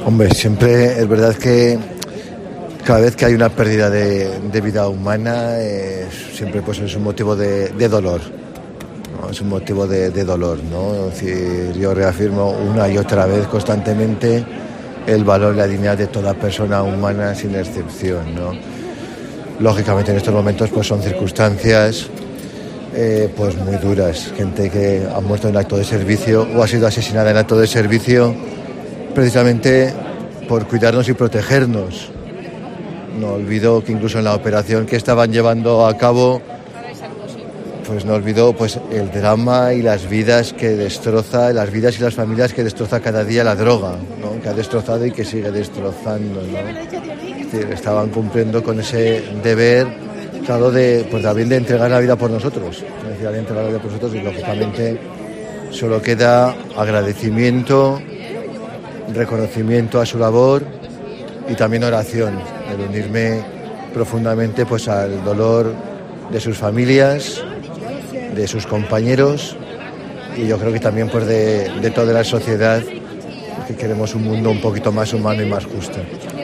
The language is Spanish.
Hombre, siempre es verdad que cada vez que hay una pérdida de vida humana, siempre pues es un motivo de dolor, ¿no? Es un motivo de dolor, ¿no? Es decir, yo reafirmo una y otra vez constantemente el valor y la dignidad de toda persona humana sin excepción, ¿no? Lógicamente en estos momentos pues son circunstancias pues muy duras, gente que ha muerto en acto de servicio o ha sido asesinada en acto de servicio precisamente por cuidarnos y protegernos. No olvido que incluso en la operación que estaban llevando a cabo, pues no olvido pues el drama y las vidas que destroza, las vidas y las familias que destroza cada día la droga, ¿no? Que ha destrozado y que sigue destrozando, ¿no? Es decir, estaban cumpliendo con ese deber, claro, pues también de entregar la vida por nosotros, de entregar la vida por nosotros, y lógicamente solo queda agradecimiento, reconocimiento a su labor y también oración, el unirme profundamente pues al dolor de sus familias, de sus compañeros, y yo creo que también pues de toda la sociedad, que queremos un mundo un poquito más humano y más justo.